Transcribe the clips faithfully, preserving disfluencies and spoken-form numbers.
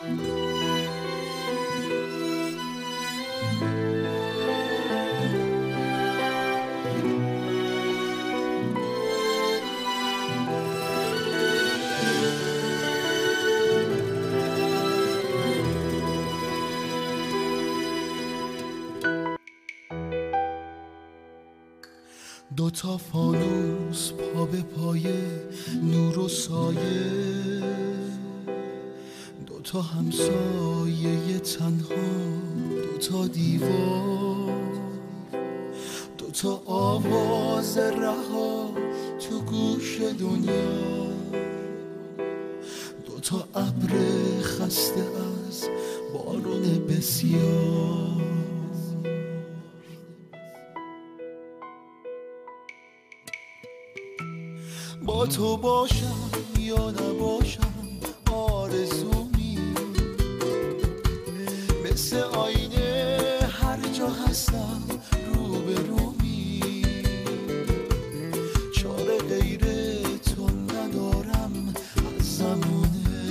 دو تا فانوس پا به پایه نور و سایه، دو تا همسایه تنها، دو تا دیوار، دو تا آواز رها تو گوش دنیا، دو تا ابر خسته از بارون بسیار. با تو باشم یا نباشم آرزومی، مثل آینه هر جا هستم رو به رومی، چاره غیر تو ندارم از زمونه،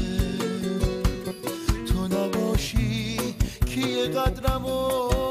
تو نباشی کیه قدرمو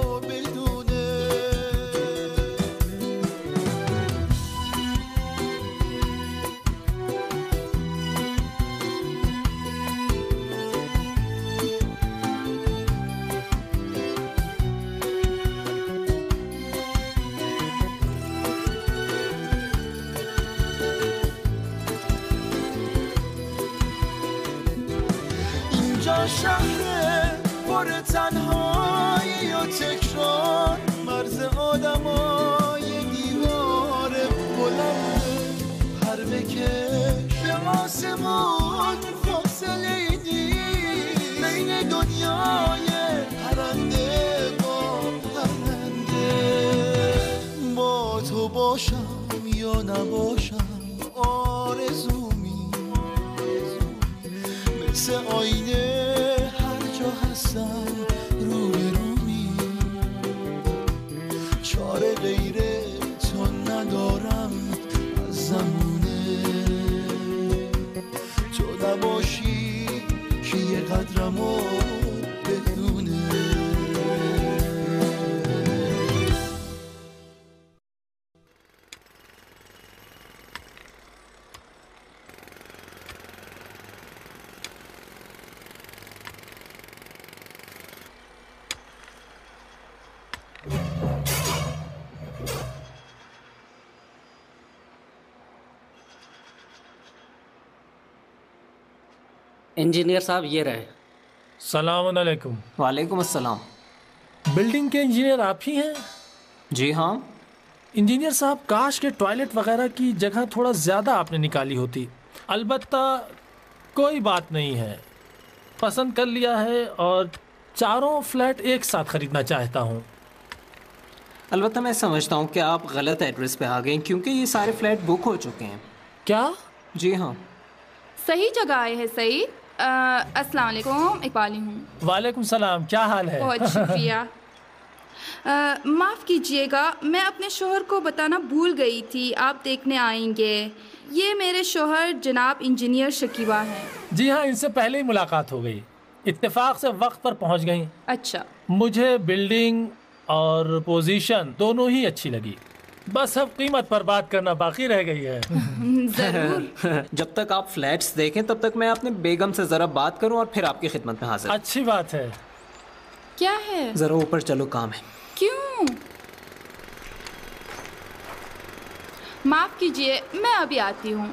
شهر پر تنهایی و تکرار، مرز آدمای دیوار بلند پر بکش به آسمان، فاصله نیست بین دنیای پرنده با پرنده. با تو باشم یا نباشم آرزومی، مثل آینه هر جا هستم رو به رومی، چاره غیر تو ندارم از زمونه، تو نباشی کیه قدرمو بدونه. Engineer साहब ये रहे। सलाम अलैकुम। वालेकुम अस्सलाम। बिल्डिंग के इंजीनियर आप ही हैं? जी हाँ। इंजीनियर साहब, काश के टॉयलेट वगैरह की जगह थोड़ा ज़्यादा आपने निकाली होती। अलबत्ता कोई बात नहीं है, पसंद कर लिया है और चारों फ्लैट एक साथ खरीदना चाहता हूँ। अलबत्ता मैं समझता हूँ कि आप गलत एड्रेस पे आ गए, क्योंकि ये सारे फ्लैट बुक हो चुके हैं। क्या? जी हाँ। सही जगह आए हैं सही। अस्सलाम वालेकुम, इकबाली हूँ। वालेकुम सलाम, क्या हाल है? बहुत शुक्रिया। माफ़ कीजिएगा, मैं अपने शोहर को बताना भूल गई थी, आप देखने आएंगे। ये मेरे शोहर जनाब इंजीनियर शकीबा हैं। जी हाँ, इनसे पहले ही मुलाकात हो गई, इत्तेफाक से वक्त पर पहुँच गई। अच्छा। मुझे बिल्डिंग और पोजीशन दोनों ही अच्छी लगी, बस अब कीमत पर बात करना बाकी रह गई है। जरूर। जब तक आप फ्लैट्स देखें तब तक मैं अपने बेगम से जरा बात करूं और फिर आपकी खिदमत में हाजिर। अच्छी बात है। क्या है? जरा ऊपर चलो, काम है। क्यों? माफ कीजिए, मैं अभी आती हूँ।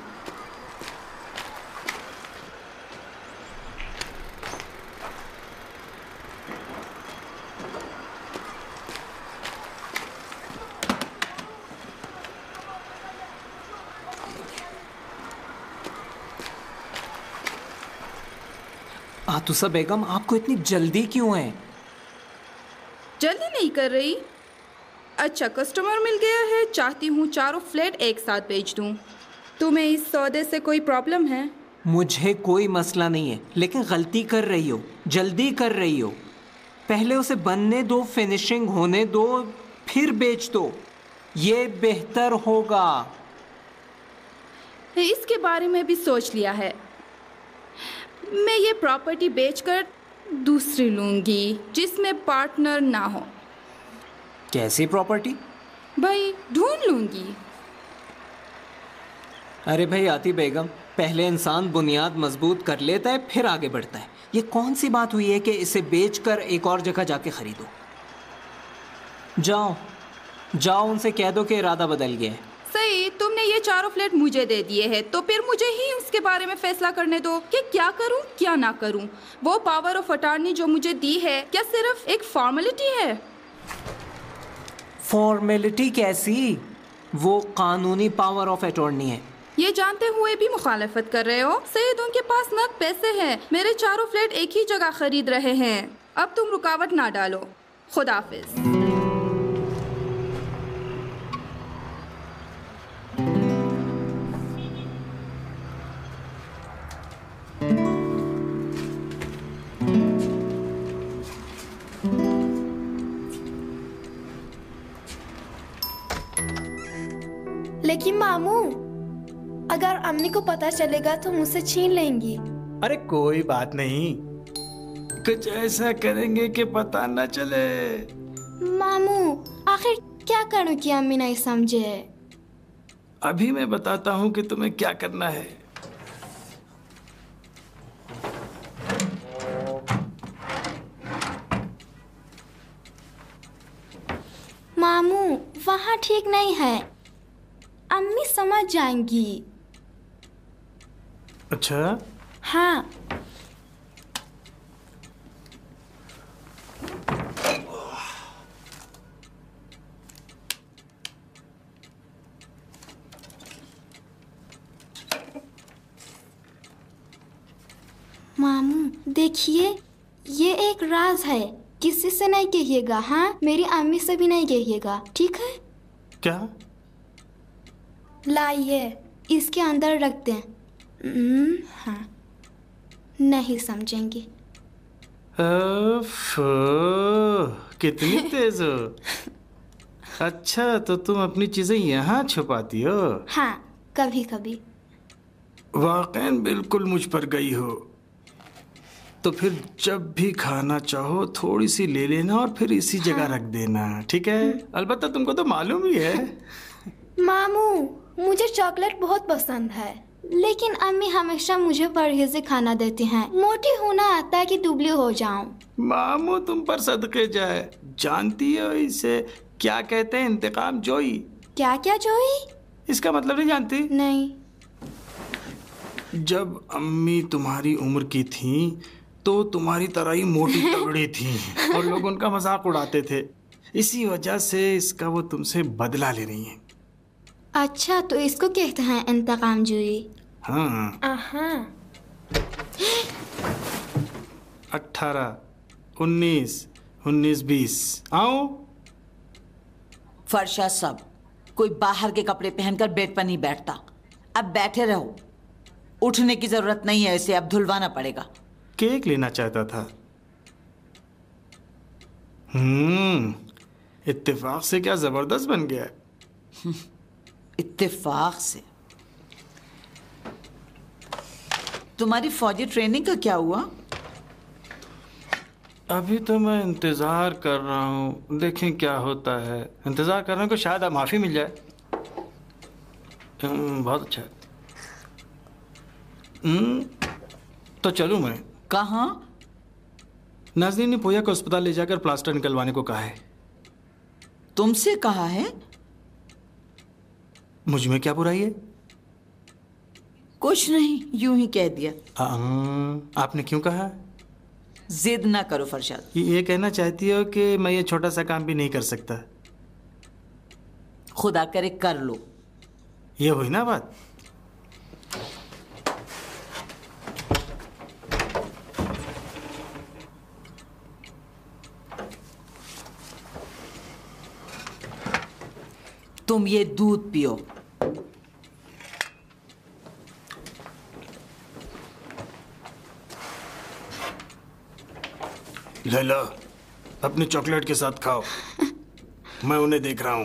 आतुसा बेगम, आपको इतनी जल्दी क्यों है? जल्दी नहीं कर रही। अच्छा, कस्टमर मिल गया है, चाहती हूँ चारों फ्लैट एक साथ बेच दूँ। तुम्हें इस सौदे से कोई प्रॉब्लम है? मुझे कोई मसला नहीं है, लेकिन गलती कर रही हो, जल्दी कर रही हो। पहले उसे बनने दो, फिनिशिंग होने दो, फिर बेच दो, ये बेहतर होगा। इसके बारे में भी सोच लिया है। मैं ये प्रॉपर्टी बेचकर दूसरी लूँगी जिसमें पार्टनर ना हो। कैसी प्रॉपर्टी? भाई ढूंढ लूँगी। अरे भाई आती बेगम, पहले इंसान बुनियाद मजबूत कर लेता है फिर आगे बढ़ता है। ये कौन सी बात हुई है कि इसे बेचकर एक और जगह जाके खरीदो? जाओ जाओ उनसे कह दो कि इरादा बदल गया है। सही, तुमने ये चारों फ्लैट मुझे दे दिए हैं तो फिर मुझे ही उसके बारे में फैसला करने दो कि क्या करूं क्या ना करूं। वो पावर ऑफ अटॉर्नी जो मुझे दी है क्या सिर्फ एक फॉर्मेलिटी है? फॉर्मेलिटी कैसी? वो कानूनी पावर ऑफ अटॉर्नी है। ये जानते हुए भी मुखालफत कर रहे हो? सईद, उनके पास नकद पैसे हैं। मेरे चारों फ्लैट एक ही जगह खरीद रहे हैं। अब तुम रुकावट ना डालो। खुदाफिज। लेकिन मामू, अगर अम्मी को पता चलेगा तो मुझसे छीन लेंगी। अरे कोई बात नहीं, कुछ ऐसा करेंगे कि पता न चले। मामू, आखिर क्या करूं कि अम्मी नहीं समझे? अभी मैं बताता हूँ कि तुम्हें क्या करना है। मामू, वहाँ ठीक नहीं है, अम्मी समझ जाएंगी। अच्छा? हाँ। मामू देखिए, ये एक राज है, किसी से नहीं कहिएगा। हाँ, मेरी अम्मी से भी नहीं कहिएगा, ठीक है? क्या? लाइए, इसके अंदर रख दें। हाँ, नहीं समझेंगे। कितनी तेज हो। अच्छा, तो तुम अपनी चीजें यहाँ छुपाती हो? हाँ, कभी कभी। वाकई बिल्कुल मुझ पर गई हो। तो फिर जब भी खाना चाहो थोड़ी सी ले लेना और फिर इसी जगह हाँ। रख देना, ठीक है? अलबत्ता तुमको तो मालूम ही है। मामू, मुझे चॉकलेट बहुत पसंद है, लेकिन अम्मी हमेशा मुझे परहेज से खाना देती हैं। मोटी होना आता है कि दुबली हो जाऊं। मामू तुम पर सदके जाए। जानती हो इसे क्या कहते हैं? इंतकाम जोई। क्या क्या जोई? इसका मतलब नहीं जानती? नहीं। जब अम्मी तुम्हारी उम्र की थी तो तुम्हारी तरह ही मोटी तगड़ी थी और लोग उनका मजाक उड़ाते थे। इसी वजह से इसका वो तुमसे बदला ले रही हैं। अच्छा, तो इसको कहते हैं इंतकाम जोई? हाँ। हाँ। अठारह, उन्नीस, उन्नीस, बीस। आओ। फरशा सब, कोई बाहर के कपड़े पहनकर बेड पर नहीं बैठता। अब बैठे रहो, उठने की जरूरत नहीं है, इसे अब धुलवाना पड़ेगा। केक लेना चाहता था। हम्म, इत्तेफाक से क्या जबरदस्त बन गया है। इत्तेफाक से? तुम्हारी फौजी ट्रेनिंग का क्या हुआ? अभी तो मैं इंतजार कर रहा हूँ, देखें क्या होता है। इंतजार कर रहा हूँ कि शायद अब माफी मिल जाए। बहुत अच्छा। हम्म, तो चलूं मैं? कहाँ? नाज़नीन ने पोया को अस्पताल ले जाकर प्लास्टर निकलवाने को कहा है। तुमसे कहा है? मुझ में क्या बुराई है? कुछ नहीं, यूं ही कह दिया। आ, आपने क्यों कहा? जिद ना करो फरशाद। ये कहना चाहती हो कि मैं ये छोटा सा काम भी नहीं कर सकता? खुदा करे कर लो। ये हुई ना बात। तुम ये दूध पियो। ले लो, अपनी चॉकलेट के साथ खाओ। मैं उन्हें देख रहा हूं।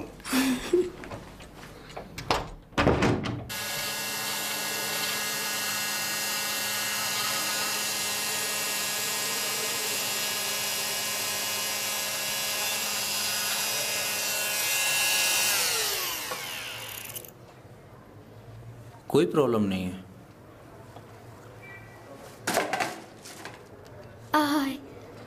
कोई प्रॉब्लम नहीं है। आय,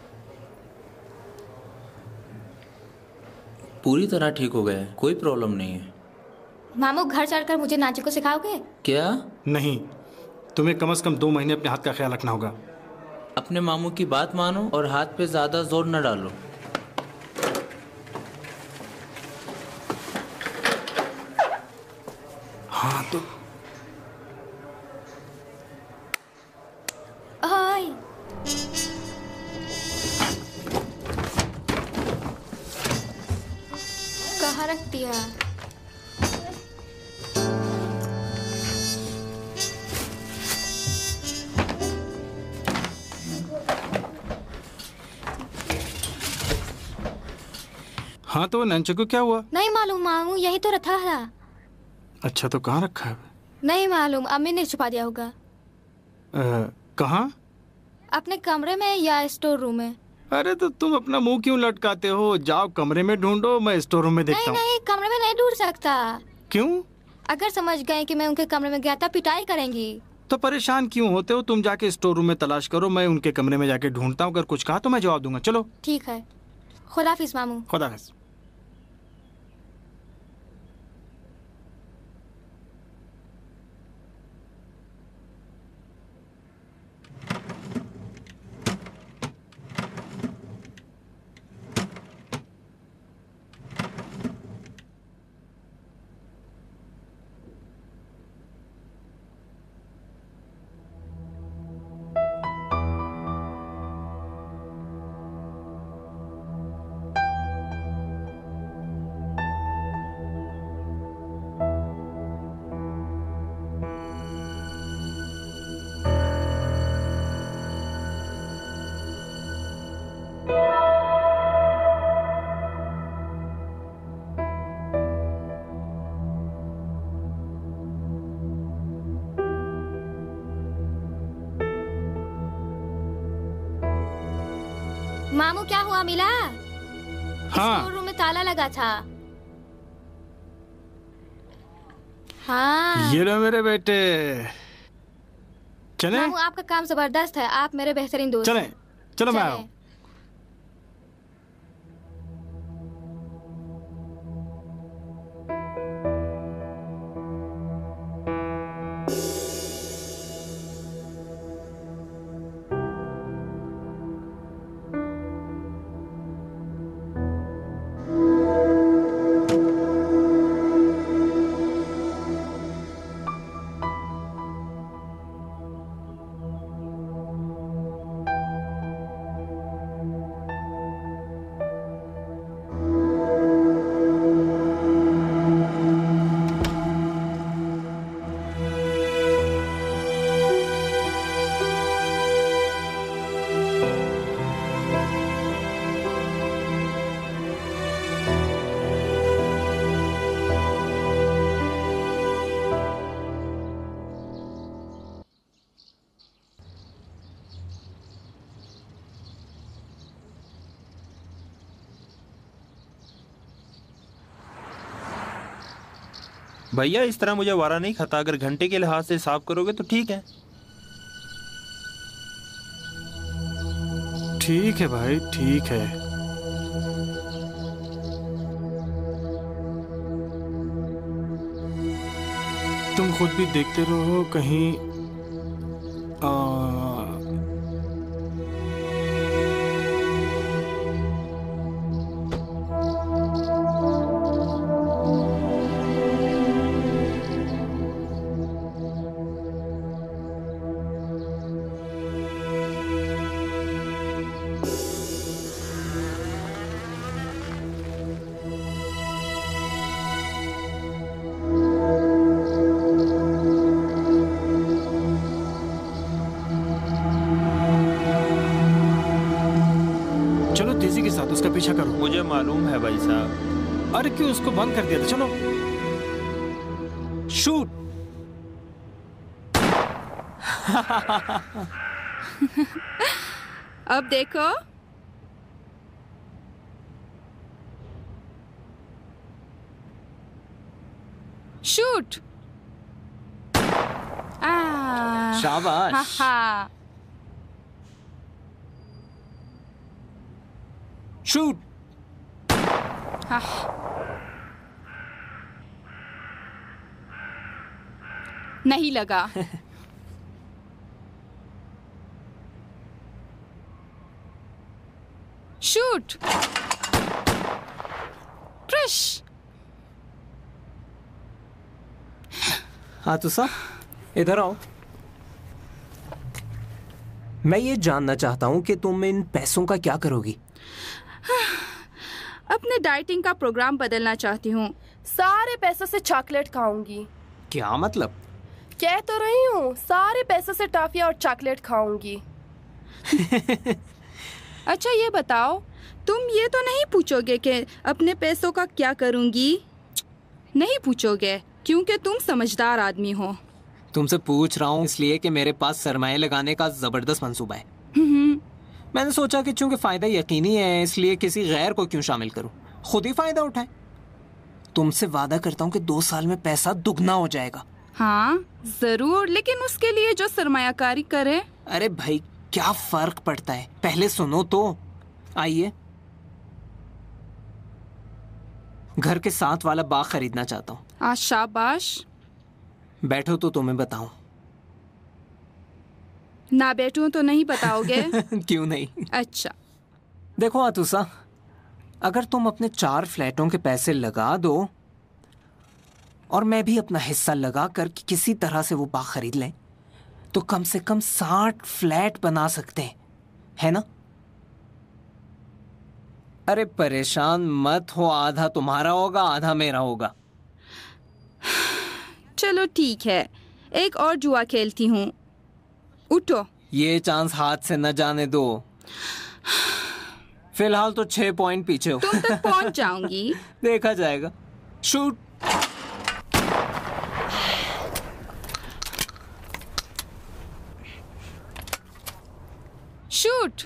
पूरी तरह ठीक हो गया है, कोई प्रॉब्लम नहीं है। मामू घर चढ़कर मुझे नाचने को सिखाओगे? क्या? नहीं, तुम्हें कम से कम दो महीने अपने हाथ का ख्याल रखना होगा। अपने मामू की बात मानो और हाथ पे ज्यादा जोर न डालो। हाँ तो आय, कहाँ रख दिया? हाँ तो नंचे को क्या हुआ? नहीं मालूम मामू, यही तो रखा था। अच्छा तो कहाँ रखा है? नहीं मालूम, अम्मी ने छुपा दिया होगा। अ, कहाँ? अपने कमरे में या स्टोर रूम में? अरे तो तुम अपना मुंह क्यों लटकाते हो? जाओ कमरे में ढूंढो, मैं स्टोर रूम में नहीं देखता हूँ। नहीं, कमरे में नहीं ढूंढ सकता। क्यों? अगर समझ गए कि मैं उनके कमरे में गया था, पिटाई करेंगी। तो परेशान क्यों होते हो? तुम जाके स्टोर रूम में तलाश करो, मैं उनके कमरे में जाके ढूंढता हूँ। अगर कुछ कहा तो मैं जवाब दूंगा। चलो ठीक है, खुदाफिज मामू। खुदा हाफिज। मामू क्या हुआ, मिला? हाँ। स्टोर रूम में ताला लगा था। हाँ। ये लो मेरे बेटे, चले? मामू आपका काम जबरदस्त है, आप मेरे बेहतरीन दोस्त चले, हैं। चलो मैं चलें। आऊँ। भैया इस तरह मुझे वारा नहीं खाता, अगर घंटे के लिहाज से साफ करोगे तो ठीक है। ठीक है भाई, ठीक है। तुम खुद भी देखते रहो कहीं आ, तेजी के साथ उसका पीछा करो। मुझे मालूम है भाई साहब। अरे क्यों उसको बंद कर दिया था? चलो शूट। अब देखो, शूट। शाबाश। हाँ हाँ। शूट। हाँ। नहीं लगा। शूट। ट्रिश। आतुसा, इधर आओ। मैं ये जानना चाहता हूँ कि तुम इन पैसों का क्या करोगी? अपने डाइटिंग का प्रोग्राम बदलना चाहती हूँ। सारे पैसों से चॉकलेट खाऊंगी। क्या मतलब? कह तो रही हूँ, सारे पैसों से टॉफियाँ और चॉकलेट खाऊंगी। अच्छा ये बताओ, तुम ये तो नहीं पूछोगे कि अपने पैसों का क्या करूँगी? नहीं पूछोगे क्योंकि तुम समझदार आदमी हो। तुमसे पूछ रहा हूँ इसलिए कि मेरे पास सरमाए लगाने का जबरदस्त मंसूबा है। मैंने सोचा कि चूंकि फायदा यकीनी है इसलिए किसी गैर को क्यों शामिल करूं, खुद ही फायदा उठाएं। तुमसे वादा करता हूं कि दो साल में पैसा दुगना हो जाएगा। हाँ जरूर, लेकिन उसके लिए जो सरमायाकारी करे। अरे भाई क्या फर्क पड़ता है, पहले सुनो तो। आइए, घर के साथ वाला बाग खरीदना चाहता हूँ। आज शाबाश। बैठो तो तुम्हें बताऊं। ना बैठूं तो नहीं बताओगे? क्यों नहीं? अच्छा देखो आतुसा, अगर तुम अपने चार फ्लैटों के पैसे लगा दो और मैं भी अपना हिस्सा लगा कर किसी तरह से वो बाग खरीद लें तो कम से कम साठ फ्लैट बना सकते हैं, है ना? अरे परेशान मत हो, आधा तुम्हारा होगा आधा मेरा होगा। चलो ठीक है, एक और जुआ खेलती हूँ। उठो। ये चांस हाथ से न जाने दो। फिलहाल तो छह पॉइंट पीछे हो। तुम तक पहुंच जाऊंगी। देखा जाएगा। शूट। शूट।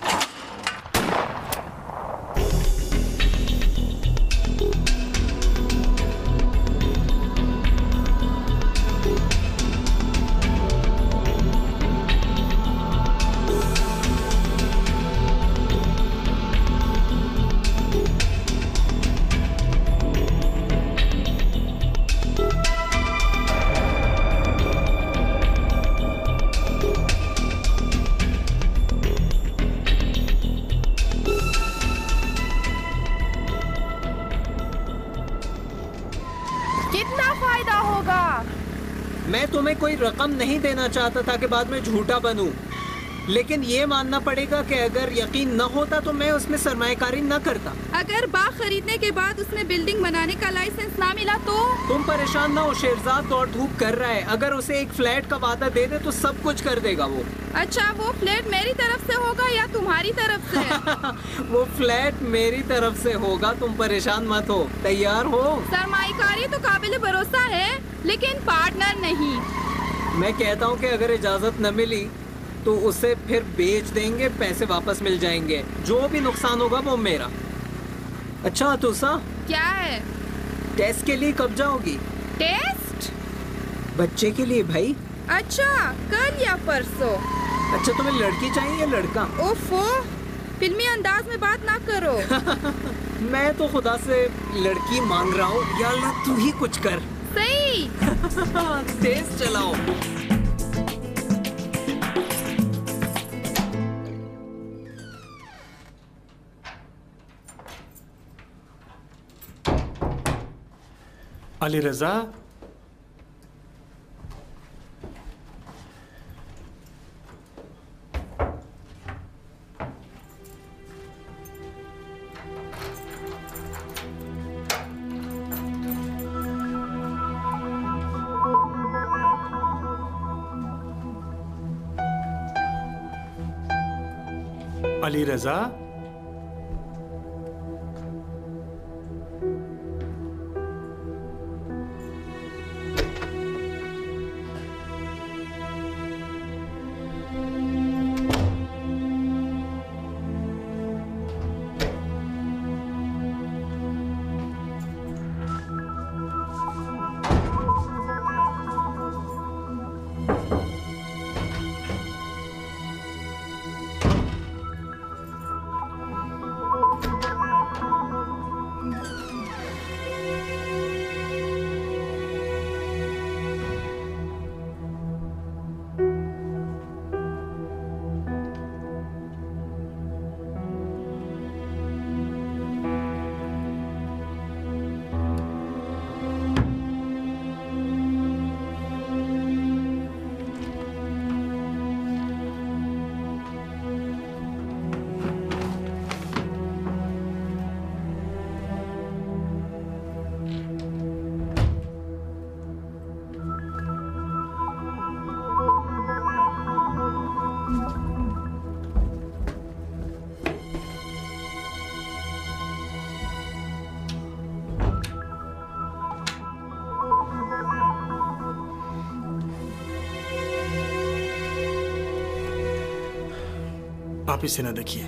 मैं तुम्हें कोई रकम नहीं देना चाहता था कि बाद में झूठा बनूं, लेकिन ये मानना पड़ेगा कि अगर यकीन न होता तो मैं उसमें सरमायाकारी न करता। अगर बाग खरीदने के बाद उसमें बिल्डिंग बनाने का लाइसेंस ना मिला तो? तुम परेशान ना हो, शेरजाद दौड़ धूप कर रहा है। अगर उसे एक फ्लैट का वादा दे दे तो सब कुछ कर देगा वो। अच्छा, वो फ्लैट मेरी तरफ से होगा या तुम्हारी तरफ से? वो फ्लैट मेरी तरफ से होगा, तुम परेशान मत हो। तैयार हो? सरमायाकारी तो काबिल भरोसा है लेकिन पार्टनर नहीं। मैं कहता हूँ कि अगर इजाजत न मिली तो उसे फिर बेच देंगे, पैसे वापस मिल जाएंगे, जो भी नुकसान होगा वो मेरा। अच्छा अतुसा, क्या है? टेस्ट के लिए कब जाओगी? टेस्ट? बच्चे के लिए भाई। अच्छा, कल या परसों? अच्छा, तुम्हें लड़की चाहिए या लड़का? ओफो, फिल्मी अंदाज में बात ना करो। मैं तो खुदा से लड़की मांग रहा हूँ। या अल्लाह तू ही कुछ कर। सही। तेज चलाओ। अली रजा, अली रजा, आप इसे ना देखिए।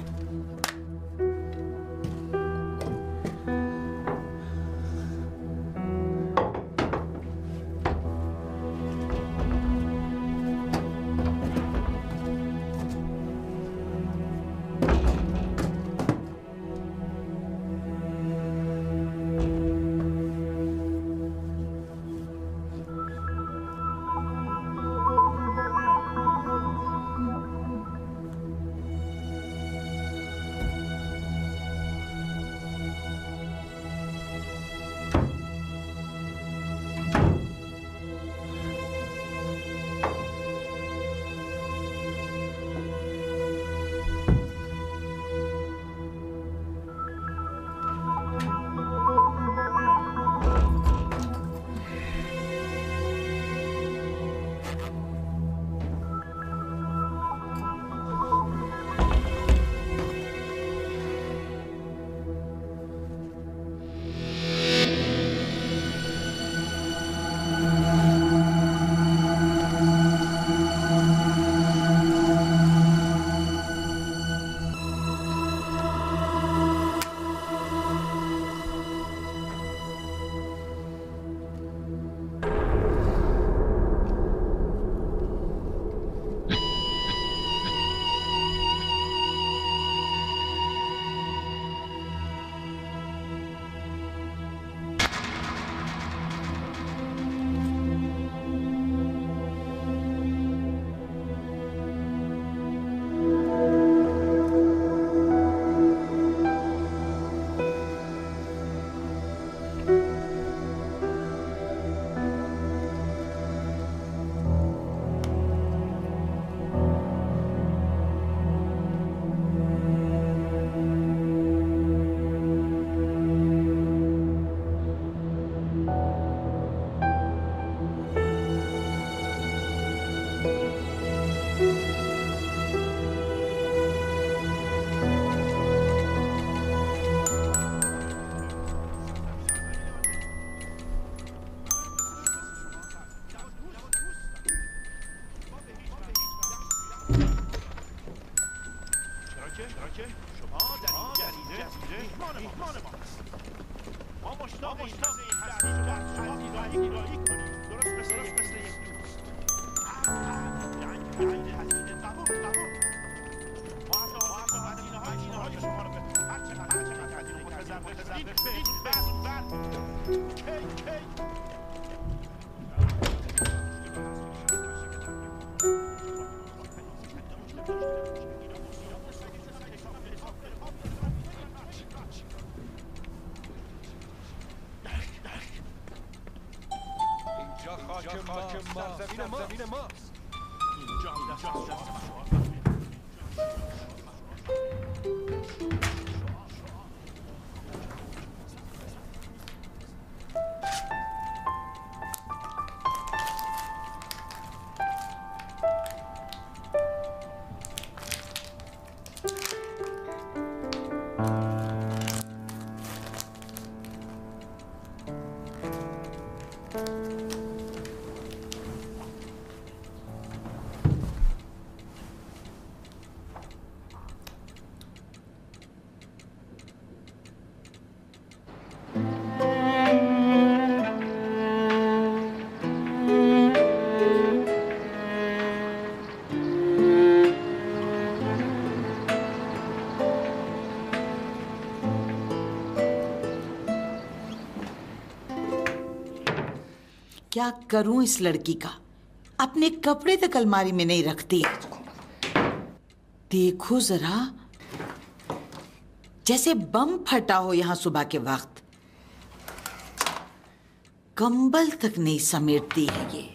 क्या करूं इस लड़की का? अपने कपड़े तक अलमारी में नहीं रखती है। देखो जरा, जैसे बम फटा हो यहां सुबह के वक्त। कंबल तक नहीं समेटती है ये।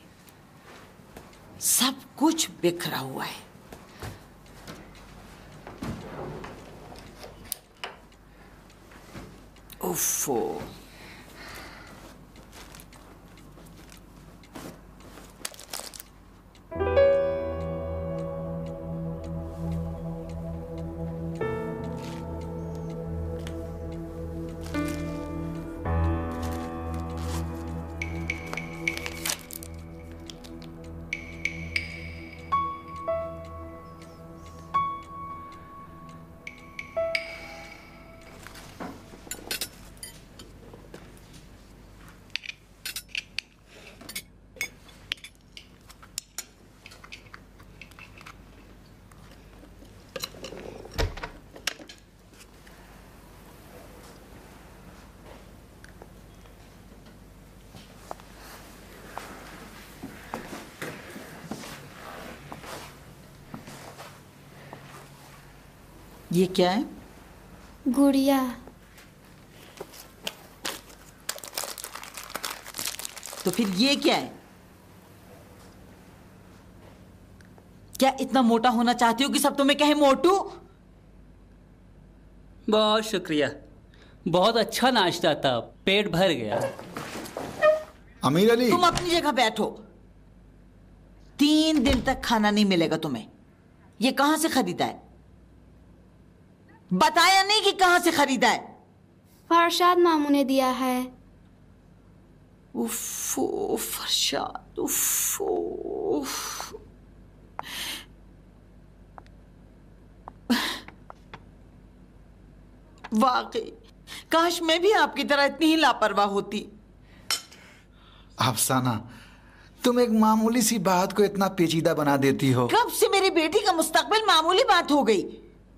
सब कुछ बिखरा हुआ है। उफ़्फ़ो। ये क्या है? गुड़िया। तो फिर ये क्या है? क्या इतना मोटा होना चाहती हो कि सब तुम्हें कहे मोटू? बहुत शुक्रिया, बहुत अच्छा नाश्ता था, पेट भर गया। अमीर अली, तुम अपनी जगह बैठो। तीन दिन तक खाना नहीं मिलेगा तुम्हें। ये कहां से खरीदा है? बताया नहीं कि कहां से खरीदा है? फरशाद मामू ने दिया है। उफ़, फरशाद, उफ़, उफ़। वाकई काश मैं भी आपकी तरह इतनी ही लापरवाह होती। अफसाना, तुम एक मामूली सी बात को इतना पेचीदा बना देती हो। कब से मेरी बेटी का मुस्तकबिल मामूली बात हो गई?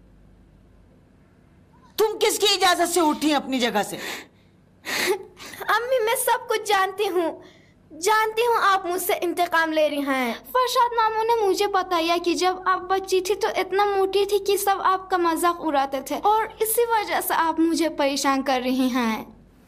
तुम किसकी इजाजत से उठी अपनी जगह से? अम्मी, मैं सब कुछ जानती हूँ, जानती हूँ आप मुझसे इंतकाम ले रही हैं। फरशाद मामू ने मुझे बताया कि जब आप बच्ची थी तो इतना मोटी थी कि सब आपका मजाक उड़ाते थे और इसी वजह से आप मुझे परेशान कर रही हैं।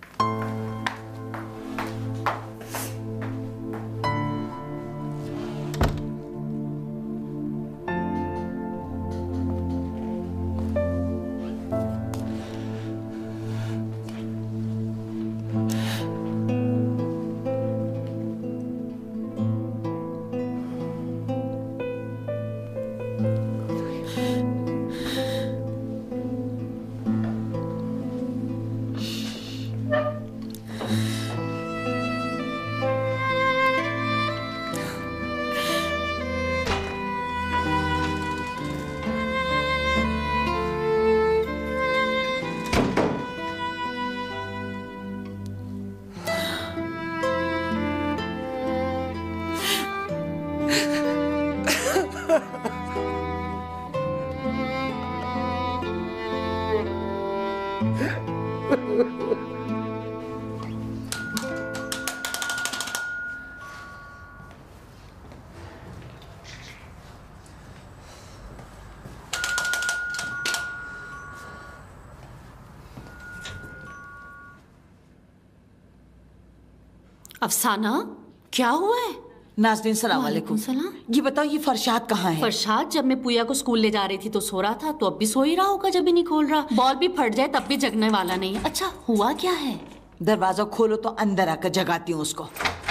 अफसाना, क्या हुआ है? नाज़रीन सलाम वालेकुम। सलाम। ये बताओ, ये फरशाद कहाँ है? फरशाद जब मैं पूया को स्कूल ले जा रही थी तो सो रहा था, तो अब भी सो ही रहा होगा जब भी नहीं खोल रहा। बॉल भी फट जाए तब भी जगने वाला नहीं है। अच्छा, हुआ क्या है? दरवाजा खोलो तो अंदर आकर जगाती हूँ उसको।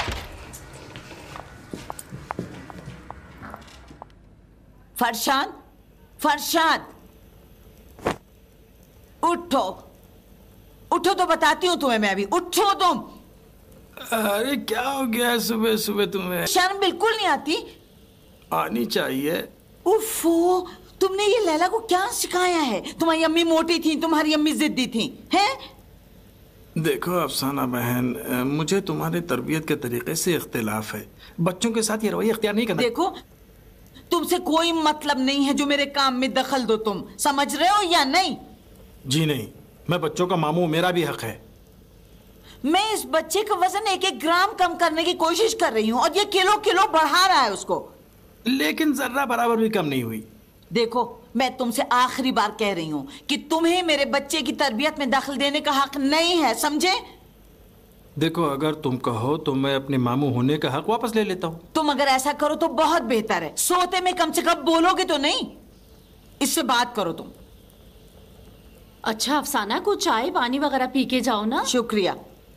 फरशाद, फरशाद, उठो, उठो तो बताती हूँ तुम्हें मैं अभी। उठो तुम। अरे क्या हो गया है सुबह सुबह तुम्हें? शर्म बिल्कुल नहीं आती? आनी चाहिए। उफ़ो, तुमने ये लैला को क्या सिखाया है? तुम्हारी अम्मी मोटी थी, तुम्हारी अम्मी जिद्दी थी, हैं? देखो अफसाना बहन, मुझे तुम्हारे तरबियत के तरीके से इख्तिलाफ है। बच्चों के साथ ये रवैया इख्तियार नहीं करना। देखो, तुमसे कोई मतलब नहीं है जो मेरे काम में दखल दो। तुम समझ रहे हो या नहीं? जी नहीं, मैं बच्चों का मामू, मेरा भी हक है। मैं इस बच्चे का वजन एक एक ग्राम कम करने की कोशिश कर रही हूँ और ये किलो किलो बढ़ा रहा है उसको। लेकिन जर्रा बराबर भी कम नहीं हुई। देखो, मैं तुमसे आखिरी बार कह रही हूँ कि तुम्हें मेरे बच्चे की तरबियत में दखल देने का हक नहीं है, समझे? देखो, अगर तुम कहो तो मैं अपने मामू होने का हक वापस ले लेता हूँ। तुम अगर ऐसा करो तो बहुत बेहतर है। सोते में कम से कम बोलोगे तो नहीं। इससे बात करो तुम। अच्छा अफसाना, कुछ चाय पानी वगैरह पी के जाओ ना। शुक्रिया।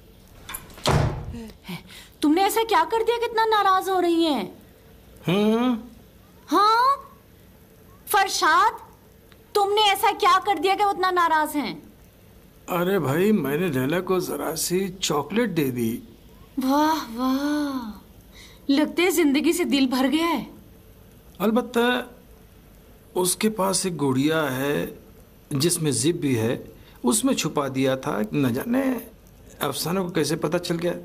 तुमने ऐसा क्या कर दिया कि इतना नाराज हो रही हैं? हाँ? हाँ? फरशाद, तुमने ऐसा क्या कर दिया कि वो इतना नाराज हैं? अरे भाई, मैंने लैला को जरा सी चॉकलेट दे दी। वाह वाह, लगते है जिंदगी से दिल भर गया है। अलबत्ता उसके पास एक गुड़िया है जिसमें जिप भी है, उसमें छुपा दिया था। न जाने अफसाना को कैसे पता चल गया।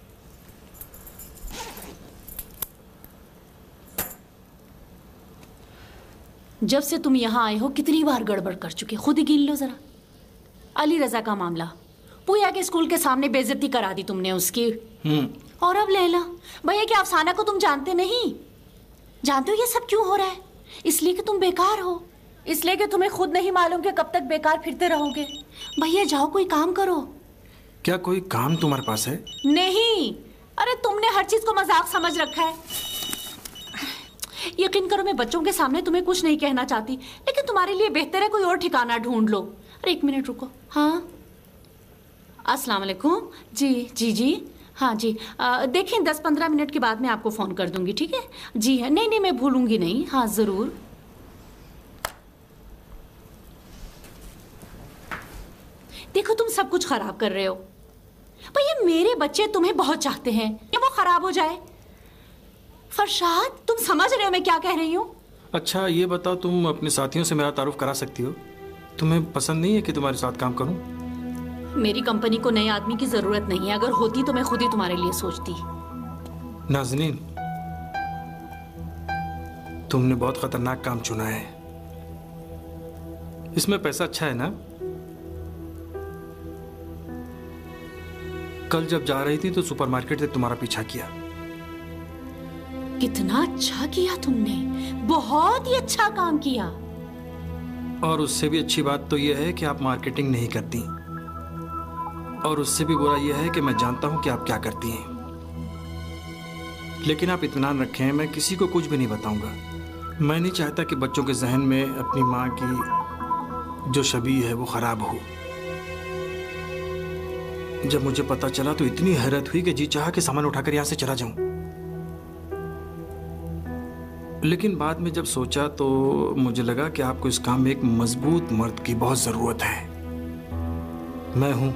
जब से तुम यहाँ आए हो कितनी बार गड़बड़ कर चुके, खुद ही गिन लो जरा। अली रजा का मामला, पूया के स्कूल के सामने बेइज्जती करा दी तुमने उसकी। और अब लैला, भैया क्या अफसाना को तुम जानते नहीं? जानते हो ये सब क्यों हो रहा है? इसलिए कि तुम बेकार हो। इसलिए कि तुम्हें खुद नहीं मालूम कि कब तक बेकार फिरते रहोगे। भैया जाओ कोई काम करो। क्या कोई काम तुम्हारे पास है? नहीं, अरे तुमने हर चीज को मजाक समझ रखा है। यकीन करो मैं बच्चों के सामने तुम्हें कुछ नहीं कहना चाहती, लेकिन तुम्हारे लिए बेहतर है कोई और ठिकाना ढूंढ लो। अरे एक मिनट रुको। हाँ अस्सलाम वालेकुम। जी जी जी हाँ जी, देखें दस पंद्रह मिनट के बाद मैं आपको फ़ोन कर दूंगी, ठीक है? जी है, नहीं नहीं मैं भूलूंगी नहीं, हाँ ज़रूर। देखो तुम सब कुछ खराब कर रहे हो भैया। मेरे बच्चे तुम्हें बहुत चाहते हैं, ये वो खराब हो जाए। फरशाद तुम समझ रहे हो मैं क्या कह रही हूँ? अच्छा ये बताओ, तुम अपने साथियों से मेरा तारुफ करा सकती हो? तुम्हें पसंद नहीं है कि तुम्हारे साथ काम करूं? मेरी कंपनी को नए आदमी की जरूरत नहीं है, अगर होती तो मैं खुद ही तुम्हारे लिए सोचती। नाज़नीन, तुमने बहुत खतरनाक काम चुना है। इसमें पैसा अच्छा है ना? कल जब जा रही थी तो सुपरमार्केट से तुम्हारा पीछा किया। कितना अच्छा किया तुमने, बहुत ही अच्छा काम किया। और उससे भी अच्छी बात तो यह है कि आप मार्केटिंग नहीं करती, और उससे भी बुरा यह है कि मैं जानता हूं कि आप क्या करती हैं। लेकिन आप इत्मीनान रखें, मैं किसी को कुछ भी नहीं बताऊंगा। मैं नहीं चाहता कि बच्चों के जहन में अपनी माँ की जो शबीह है वो खराब हो। जब मुझे पता चला तो इतनी हैरत हुई कि जी चाहा कि सामान उठाकर यहां से चला जाऊं। लेकिन बाद में जब सोचा तो मुझे लगा कि आपको इस काम में एक मजबूत मर्द की बहुत जरूरत है। मैं हूं।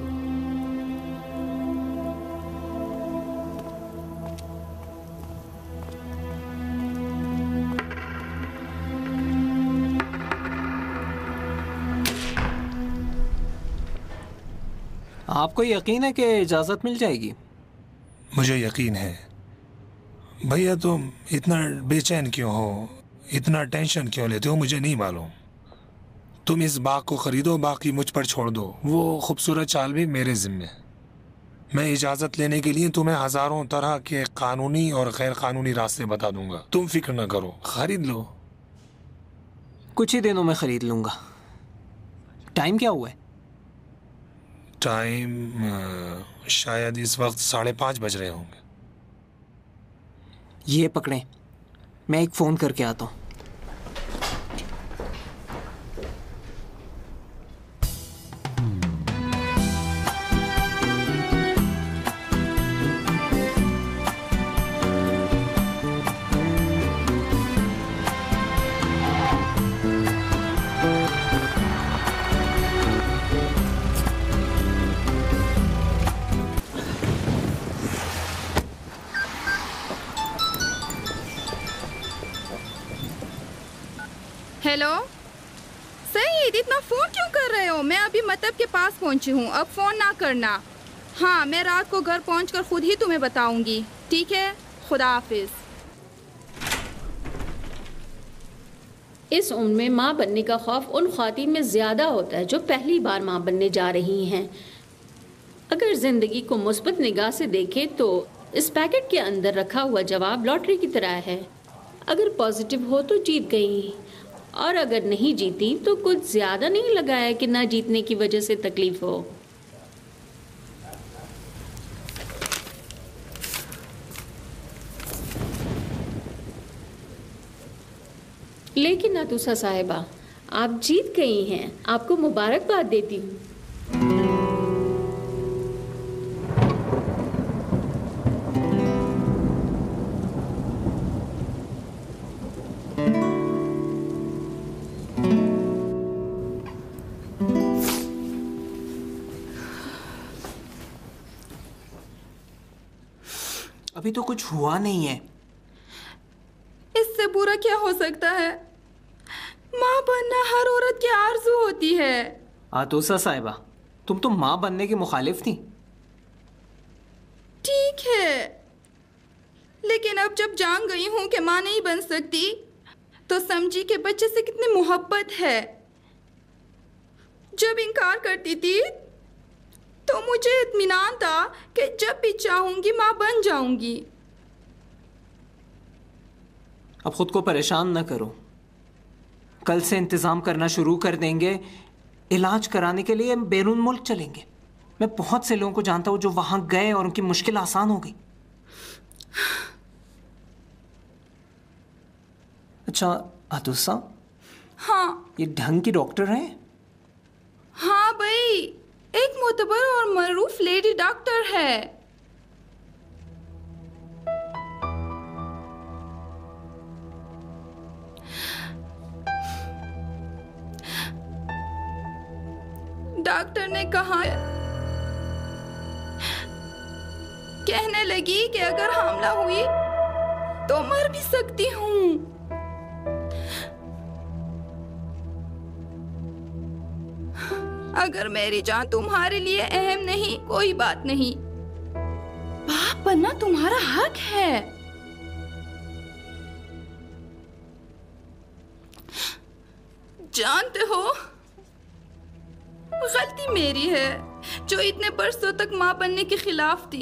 आपको यकीन है कि इजाज़त मिल जाएगी? मुझे यकीन है। भैया तुम इतना बेचैन क्यों हो, इतना टेंशन क्यों लेते हो, मुझे नहीं मालूम। तुम इस बाग को खरीदो, बाकी मुझ पर छोड़ दो। वो खूबसूरत चाल भी मेरे जिम्मे। मैं इजाज़त लेने के लिए तुम्हें हज़ारों तरह के कानूनी और गैर कानूनी रास्ते बता दूंगा। तुम फिक्र न करो, खरीद लो। कुछ ही दिनों में खरीद लूंगा। टाइम क्या हुआ है? टाइम शायद इस वक्त साढ़े पाँच बज रहे होंगे। ये पकड़ें, मैं एक फ़ोन करके आता हूँ। हेलो सईद, इतना फ़ोन क्यों कर रहे हो? मैं अभी मतब के पास पहुंची हूँ, अब फ़ोन ना करना। हाँ, मैं रात को घर पहुंचकर खुद ही तुम्हें बताऊंगी, ठीक है? खुदा हाफिज। इस उम्र में माँ बनने का खौफ उन ख्वातीन में ज़्यादा होता है जो पहली बार माँ बनने जा रही हैं। अगर ज़िंदगी को मुस्बत निगाह से देखें तो इस पैकेट के अंदर रखा हुआ जवाब लॉटरी की तरह है। अगर पॉजिटिव हो तो जीत गई, और अगर नहीं जीती तो कुछ ज़्यादा नहीं लगा है कि ना जीतने की वजह से तकलीफ हो। लेकिन नातूसा साहिबा, आप जीत गई हैं, आपको मुबारकबाद देती हूँ। अभी तो कुछ हुआ नहीं है। इससे बुरा क्या हो सकता है? माँ बनना हर औरत की आरज़ू होती है। आतोसा साहिबा, तुम तो माँ बनने की मुखालिफ थी। ठीक है, लेकिन अब जब जान गई हूँ कि माँ नहीं बन सकती तो समझी कि बच्चे से कितनी मोहब्बत है। जब इनकार करती थी तो मुझे इत्मीनान था कि जब भी चाहूंगी माँ बन जाऊंगी। अब खुद को परेशान न करो, कल से इंतज़ाम करना शुरू कर देंगे। इलाज कराने के लिए बैरून मुल्क चलेंगे। मैं बहुत से लोगों को जानता हूँ जो वहाँ गए और उनकी मुश्किल आसान हो गई। अच्छा आतुसा, हाँ ये ढंग की डॉक्टर हैं? हाँ भाई, एक मोतबर और मरूफ लेडी डॉक्टर है। डॉक्टर ने कहा, कहने लगी कि अगर हमला हुई तो मर भी सकती हूँ। अगर मेरी जान तुम्हारे लिए अहम नहीं, कोई बात नहीं। बाप बनना तुम्हारा हक है। जानते हो, गलती मेरी है जो इतने बरसों तक माँ बनने के खिलाफ थी।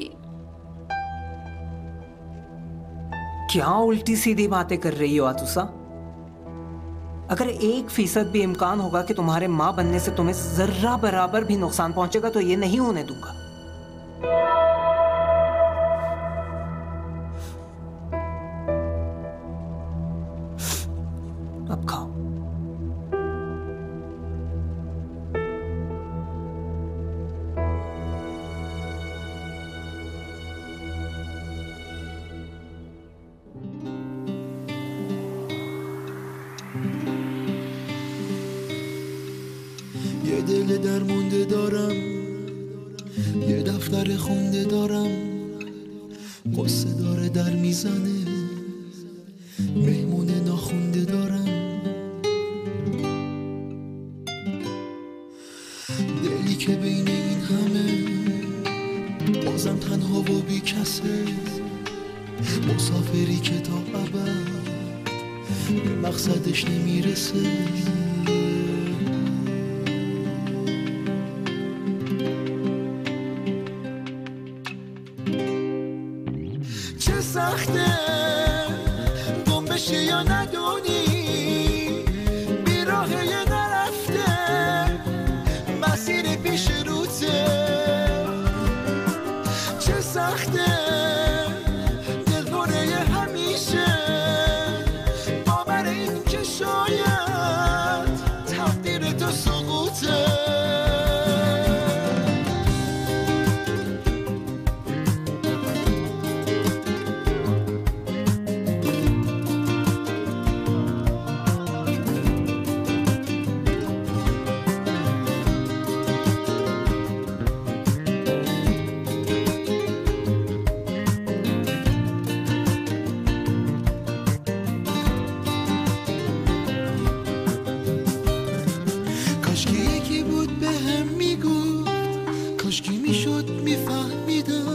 क्या उल्टी सीधी बातें कर रही हो आतुसा? अगर एक फीसद भी इम्कान होगा कि तुम्हारे माँ बनने से तुम्हें जर्रा बराबर भी नुकसान पहुंचेगा तो ये नहीं होने दूंगा। अब खाओ। یه دل درمونده دارم، یه دفتر خونده دارم، قصه داره در میزنه، مهمون ناخونده دارم، دلی که بین این همه بازم تنها و بی کسه، مسافری که تا ابد به مقصدش نمیرسه. سخته گم بشی یا ندونی بیراهه یا نرفته مسیر پیش روته. چه سخته دلهوره همیشه باور این که شاید تقدیر تو سقوطه. کاشکی یکی بود به هم میگفت، کاشکی میشد میفهمیدم